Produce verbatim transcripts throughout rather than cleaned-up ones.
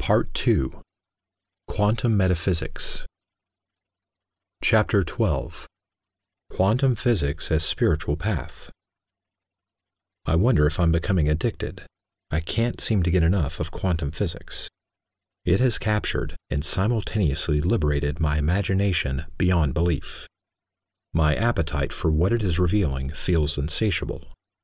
Part two. Quantum Metaphysics. Chapter twelve. Quantum Physics as Spiritual Path. I wonder if I'm becoming addicted. I can't seem to get enough of quantum physics. It has captured and simultaneously liberated my imagination beyond belief. My appetite for what it is revealing feels insatiable.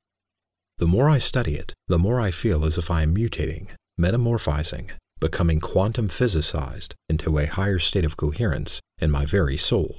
The more I study it, the more I feel as if I am mutating, metamorphizing, becoming quantum physicized into a higher state of coherence in my very soul.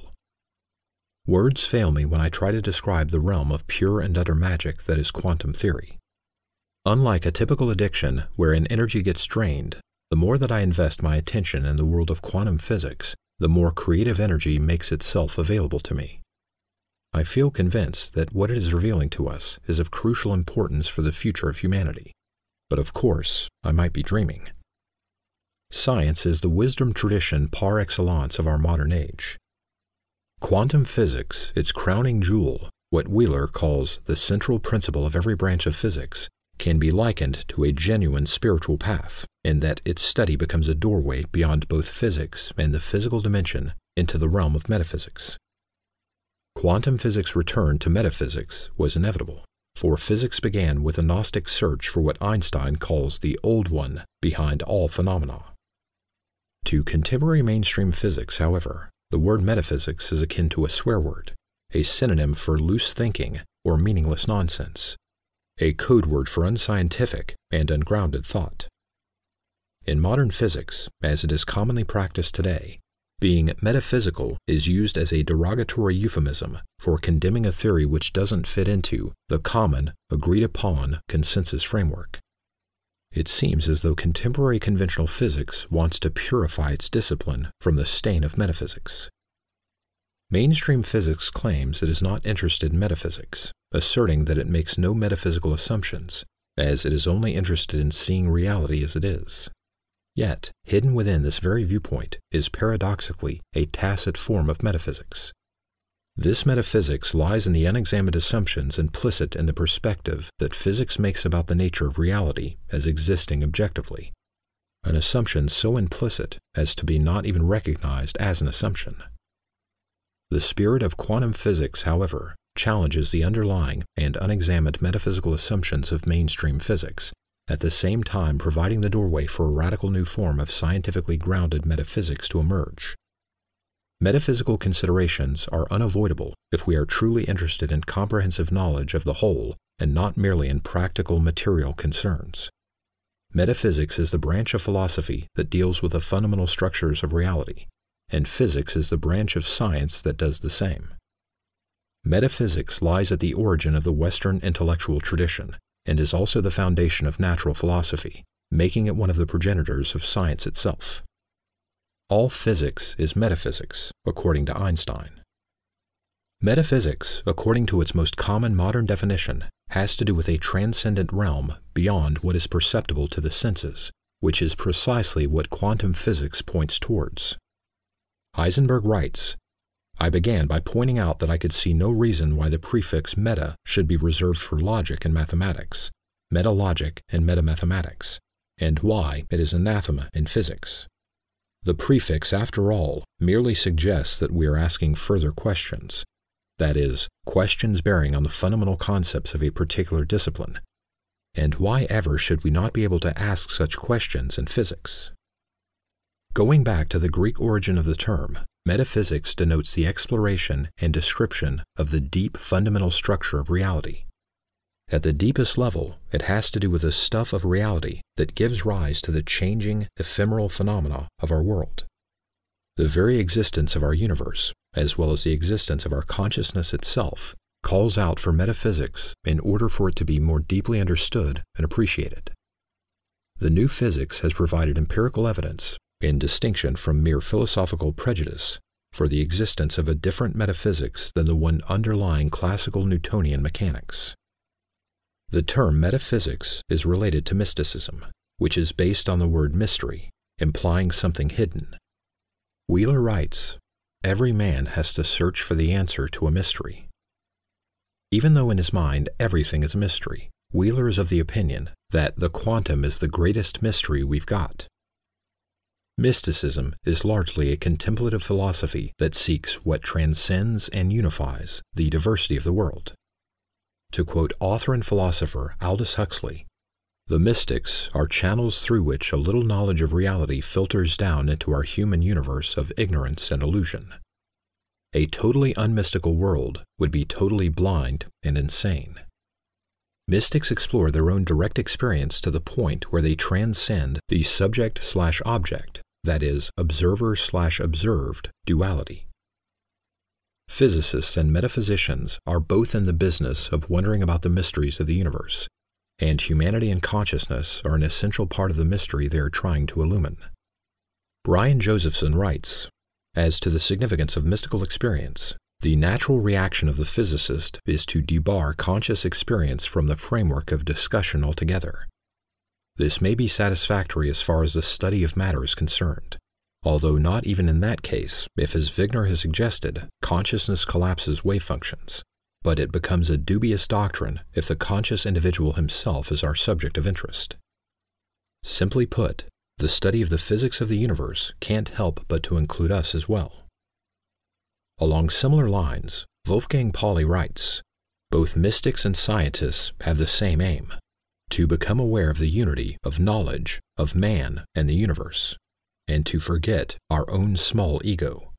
Words fail me when I try to describe the realm of pure and utter magic that is quantum theory. Unlike a typical addiction wherein energy gets drained, the more that I invest my attention in the world of quantum physics, the more creative energy makes itself available to me. I feel convinced that what it is revealing to us is of crucial importance for the future of humanity. But of course, I might be dreaming. Science is the wisdom tradition par excellence of our modern age. Quantum physics, its crowning jewel, what Wheeler calls the central principle of every branch of physics, can be likened to a genuine spiritual path, in that its study becomes a doorway beyond both physics and the physical dimension into the realm of metaphysics. Quantum physics' return to metaphysics was inevitable, for physics began with a Gnostic search for what Einstein calls the Old One behind all phenomena. To contemporary mainstream physics, however, the word metaphysics is akin to a swear word, a synonym for loose thinking or meaningless nonsense, a code word for unscientific and ungrounded thought. In modern physics, as it is commonly practiced today, being metaphysical is used as a derogatory euphemism for condemning a theory which doesn't fit into the common, agreed-upon consensus framework. It seems as though contemporary conventional physics wants to purify its discipline from the stain of metaphysics. Mainstream physics claims it is not interested in metaphysics, asserting that it makes no metaphysical assumptions, as it is only interested in seeing reality as it is. Yet, hidden within this very viewpoint is paradoxically a tacit form of metaphysics. This metaphysics lies in the unexamined assumptions implicit in the perspective that physics makes about the nature of reality as existing objectively, an assumption so implicit as to be not even recognized as an assumption. The spirit of quantum physics, however, challenges the underlying and unexamined metaphysical assumptions of mainstream physics, at the same time providing the doorway for a radical new form of scientifically grounded metaphysics to emerge. Metaphysical considerations are unavoidable if we are truly interested in comprehensive knowledge of the whole and not merely in practical material concerns. Metaphysics is the branch of philosophy that deals with the fundamental structures of reality, and physics is the branch of science that does the same. Metaphysics lies at the origin of the Western intellectual tradition and is also the foundation of natural philosophy, making it one of the progenitors of science itself. All physics is metaphysics, according to Einstein. Metaphysics, according to its most common modern definition, has to do with a transcendent realm beyond what is perceptible to the senses, which is precisely what quantum physics points towards. Heisenberg writes, "I began by pointing out that I could see no reason why the prefix meta should be reserved for logic and mathematics, metalogic and metamathematics, and why it is anathema in physics. The prefix, after all, merely suggests that we are asking further questions, that is, questions bearing on the fundamental concepts of a particular discipline. And why ever should we not be able to ask such questions in physics?" Going back to the Greek origin of the term, metaphysics denotes the exploration and description of the deep fundamental structure of reality. At the deepest level, it has to do with the stuff of reality that gives rise to the changing, ephemeral phenomena of our world. The very existence of our universe, as well as the existence of our consciousness itself, calls out for metaphysics in order for it to be more deeply understood and appreciated. The new physics has provided empirical evidence, in distinction from mere philosophical prejudice, for the existence of a different metaphysics than the one underlying classical Newtonian mechanics. The term metaphysics is related to mysticism, which is based on the word mystery, implying something hidden. Wheeler writes, "Every man has to search for the answer to a mystery." Even though in his mind everything is a mystery, Wheeler is of the opinion that the quantum is the greatest mystery we've got. Mysticism is largely a contemplative philosophy that seeks what transcends and unifies the diversity of the world. To quote author and philosopher Aldous Huxley, "The mystics are channels through which a little knowledge of reality filters down into our human universe of ignorance and illusion. A totally unmystical world would be totally blind and insane. Mystics explore their own direct experience to the point where they transcend the subject-slash-object, that is, observer-slash-observed duality. Physicists and metaphysicians are both in the business of wondering about the mysteries of the universe, and humanity and consciousness are an essential part of the mystery they are trying to illumine." Brian Josephson writes, "As to the significance of mystical experience, the natural reaction of the physicist is to debar conscious experience from the framework of discussion altogether. This may be satisfactory as far as the study of matter is concerned, although not even in that case if, as Wigner has suggested, consciousness collapses wave functions, but it becomes a dubious doctrine if the conscious individual himself is our subject of interest. Simply put, the study of the physics of the universe can't help but to include us as well." Along similar lines, Wolfgang Pauli writes, "Both mystics and scientists have the same aim, to become aware of the unity of knowledge of man and the universe, and to forget our own small ego.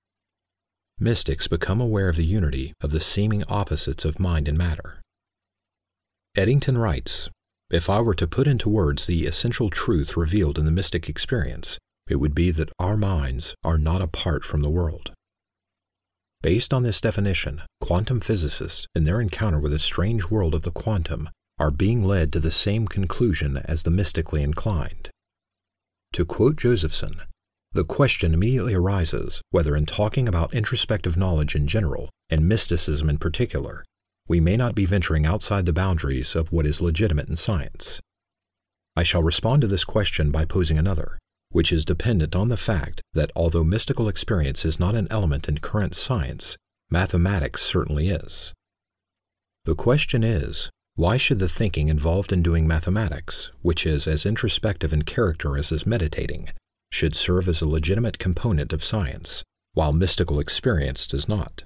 Mystics become aware of the unity of the seeming opposites of mind and matter." Eddington writes, "If I were to put into words the essential truth revealed in the mystic experience, it would be that our minds are not apart from the world." Based on this definition, quantum physicists, in their encounter with the strange world of the quantum, are being led to the same conclusion as the mystically inclined. To quote Josephson, "The question immediately arises whether in talking about introspective knowledge in general, and mysticism in particular, we may not be venturing outside the boundaries of what is legitimate in science. I shall respond to this question by posing another, which is dependent on the fact that although mystical experience is not an element in current science, mathematics certainly is. The question is, why should the thinking involved in doing mathematics, which is as introspective in character as is meditating, should serve as a legitimate component of science, while mystical experience does not?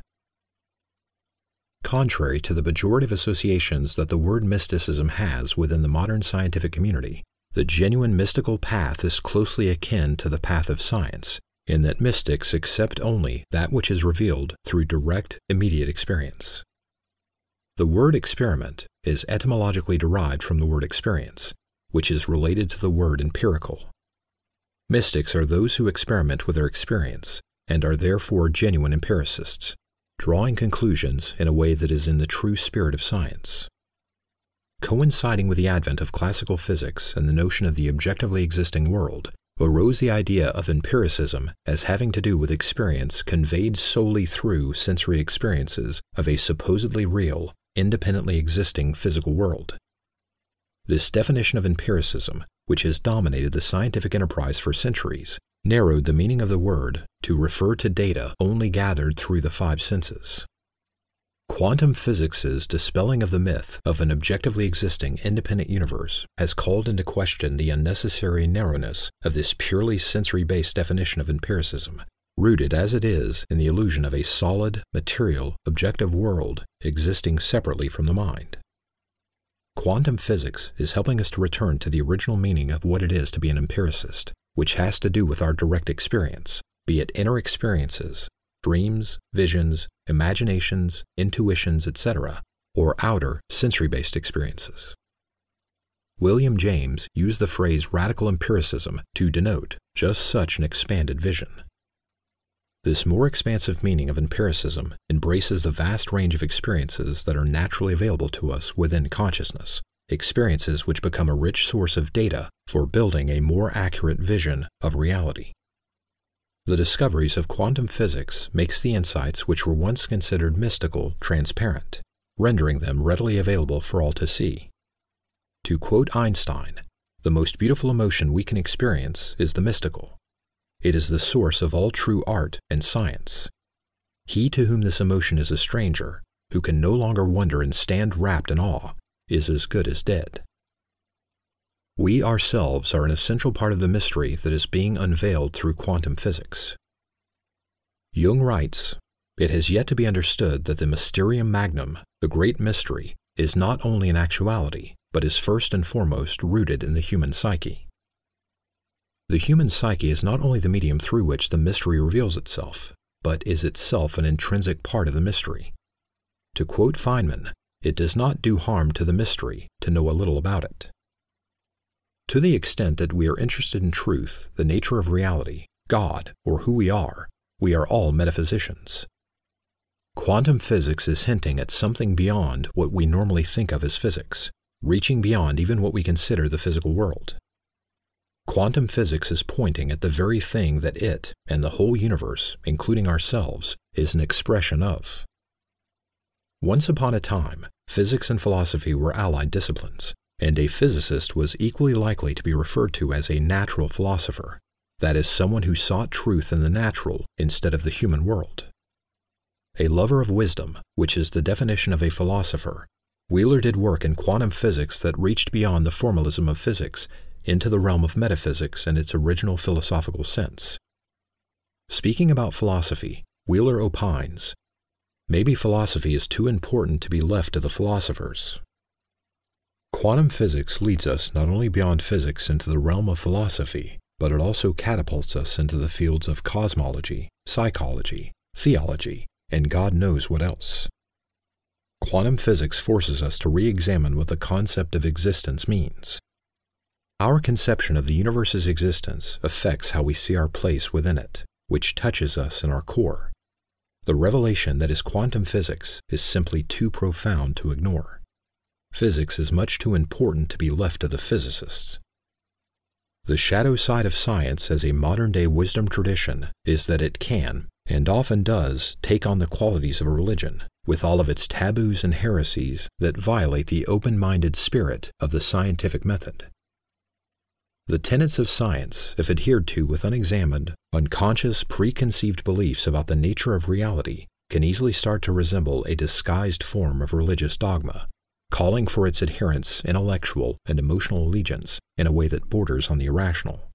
Contrary to the pejorative associations that the word mysticism has within the modern scientific community, the genuine mystical path is closely akin to the path of science, in that mystics accept only that which is revealed through direct, immediate experience. The word experiment is etymologically derived from the word experience, which is related to the word empirical. Mystics are those who experiment with their experience, and are therefore genuine empiricists, drawing conclusions in a way that is in the true spirit of science. Coinciding with the advent of classical physics and the notion of the objectively existing world, arose the idea of empiricism as having to do with experience conveyed solely through sensory experiences of a supposedly real, independently existing physical world. This definition of empiricism, which has dominated the scientific enterprise for centuries, narrowed the meaning of the word to refer to data only gathered through the five senses. Quantum physics's dispelling of the myth of an objectively existing independent universe has called into question the unnecessary narrowness of this purely sensory-based definition of empiricism, rooted as it is in the illusion of a solid, material, objective world existing separately from the mind. Quantum physics is helping us to return to the original meaning of what it is to be an empiricist, which has to do with our direct experience, be it inner experiences, dreams, visions, imaginations, intuitions, et cetera, or outer, sensory-based experiences. William James used the phrase radical empiricism to denote just such an expanded vision. This more expansive meaning of empiricism embraces the vast range of experiences that are naturally available to us within consciousness, experiences which become a rich source of data for building a more accurate vision of reality. The discoveries of quantum physics makes the insights which were once considered mystical transparent, rendering them readily available for all to see. To quote Einstein, "The most beautiful emotion we can experience is the mystical. It is the source of all true art and science. He to whom this emotion is a stranger, who can no longer wonder and stand wrapped in awe, is as good as dead." We ourselves are an essential part of the mystery that is being unveiled through quantum physics. Jung writes, "It has yet to be understood that the mysterium magnum, the great mystery, is not only an actuality, but is first and foremost rooted in the human psyche." The human psyche is not only the medium through which the mystery reveals itself, but is itself an intrinsic part of the mystery. To quote Feynman, "It does not do harm to the mystery to know a little about it." To the extent that we are interested in truth, the nature of reality, God, or who we are, we are all metaphysicians. Quantum physics is hinting at something beyond what we normally think of as physics, reaching beyond even what we consider the physical world. Quantum physics is pointing at the very thing that it, and the whole universe, including ourselves, is an expression of. Once upon a time, physics and philosophy were allied disciplines, and a physicist was equally likely to be referred to as a natural philosopher, that is, someone who sought truth in the natural instead of the human world. A lover of wisdom, which is the definition of a philosopher, Wheeler did work in quantum physics that reached beyond the formalism of physics into the realm of metaphysics in its original philosophical sense. Speaking about philosophy, Wheeler opines, "Maybe philosophy is too important to be left to the philosophers." Quantum physics leads us not only beyond physics into the realm of philosophy, but it also catapults us into the fields of cosmology, psychology, theology, and God knows what else. Quantum physics forces us to re-examine what the concept of existence means. Our conception of the universe's existence affects how we see our place within it, which touches us in our core. The revelation that is quantum physics is simply too profound to ignore. Physics is much too important to be left to the physicists. The shadow side of science as a modern-day wisdom tradition is that it can, and often does, take on the qualities of a religion, with all of its taboos and heresies that violate the open-minded spirit of the scientific method. The tenets of science, if adhered to with unexamined, unconscious, preconceived beliefs about the nature of reality, can easily start to resemble a disguised form of religious dogma, calling for its adherents' intellectual and emotional allegiance in a way that borders on the irrational.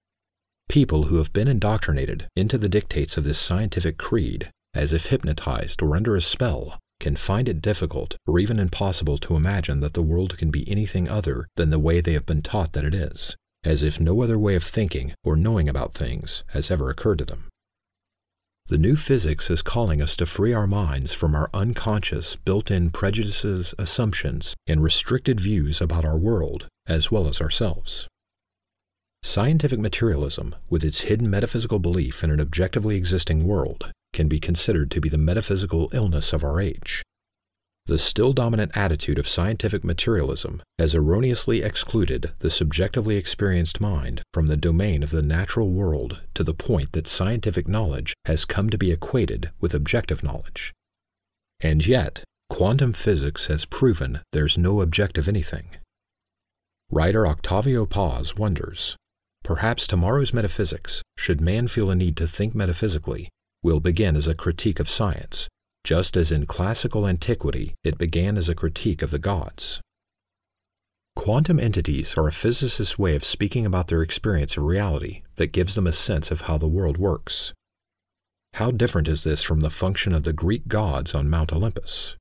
People who have been indoctrinated into the dictates of this scientific creed, as if hypnotized or under a spell, can find it difficult or even impossible to imagine that the world can be anything other than the way they have been taught that it is, as if no other way of thinking or knowing about things has ever occurred to them. The new physics is calling us to free our minds from our unconscious, built-in prejudices, assumptions, and restricted views about our world, as well as ourselves. Scientific materialism, with its hidden metaphysical belief in an objectively existing world, can be considered to be the metaphysical illness of our age. The still dominant attitude of scientific materialism has erroneously excluded the subjectively experienced mind from the domain of the natural world to the point that scientific knowledge has come to be equated with objective knowledge. And yet, quantum physics has proven there's no objective anything. Writer Octavio Paz wonders, perhaps tomorrow's metaphysics, should man feel a need to think metaphysically, will begin as a critique of science, just as in classical antiquity it began as a critique of the gods. Quantum entities are a physicist's way of speaking about their experience of reality that gives them a sense of how the world works. How different is this from the function of the Greek gods on Mount Olympus?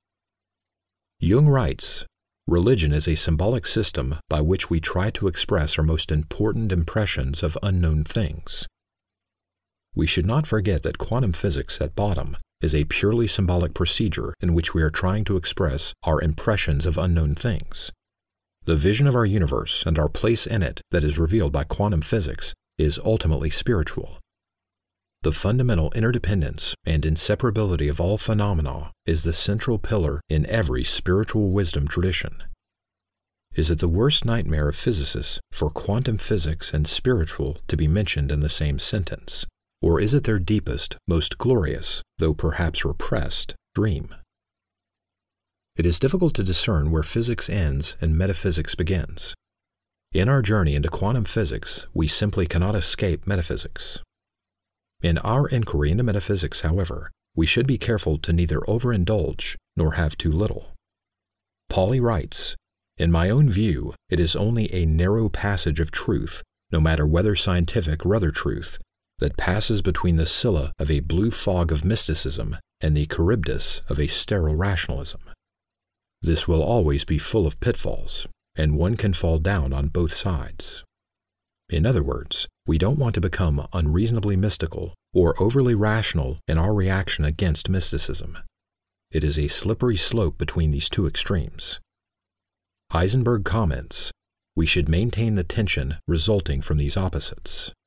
Jung writes, "Religion is a symbolic system by which we try to express our most important impressions of unknown things." We should not forget that quantum physics, at bottom, is a purely symbolic procedure in which we are trying to express our impressions of unknown things. The vision of our universe and our place in it that is revealed by quantum physics is ultimately spiritual. The fundamental interdependence and inseparability of all phenomena is the central pillar in every spiritual wisdom tradition. Is it the worst nightmare of physicists for quantum physics and spiritual to be mentioned in the same sentence? Or is it their deepest, most glorious, though perhaps repressed, dream? It is difficult to discern where physics ends and metaphysics begins. In our journey into quantum physics, we simply cannot escape metaphysics. In our inquiry into metaphysics, however, we should be careful to neither overindulge nor have too little. Pauli writes, In my own view, it is only a narrow passage of truth, no matter whether scientific or other truth, that passes between the Scylla of a blue fog of mysticism and the Charybdis of a sterile rationalism. This will always be full of pitfalls, and one can fall down on both sides. In other words, we don't want to become unreasonably mystical or overly rational in our reaction against mysticism. It is a slippery slope between these two extremes. Heisenberg comments, we should maintain the tension resulting from these opposites.